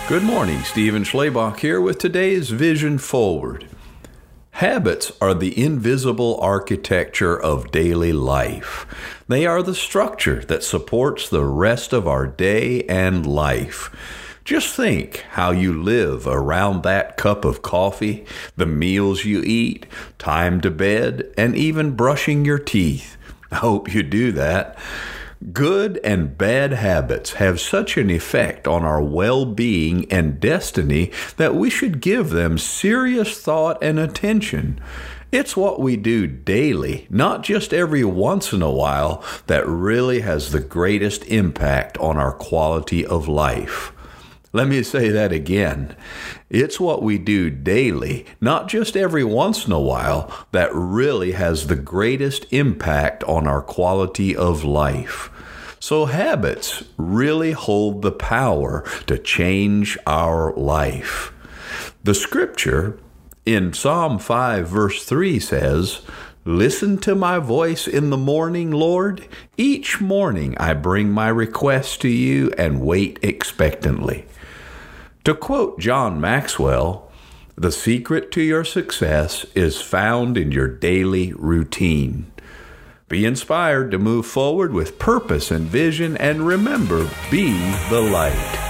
Good morning, Stephen Schlabach here with today's Vision Forward. Habits are the invisible architecture of daily life. They are the structure that supports the rest of our day and life. Just think how you live around that cup of coffee, the meals you eat, time to bed, and even brushing your teeth. I hope you do that. Good and bad habits have such an effect on our well-being and destiny that we should give them serious thought and attention. It's what we do daily, not just every once in a while, that really has the greatest impact on our quality of life. Let me say that again. It's what we do daily, not just every once in a while, that really has the greatest impact on our quality of life. So habits really hold the power to change our life. The scripture in Psalm 5 verse 3 says, "Listen to my voice in the morning, Lord. Each morning I bring my requests to you and wait expectantly." To quote John Maxwell, "The secret to your success is found in your daily routine." Be inspired to move forward with purpose and vision, and remember, be the light.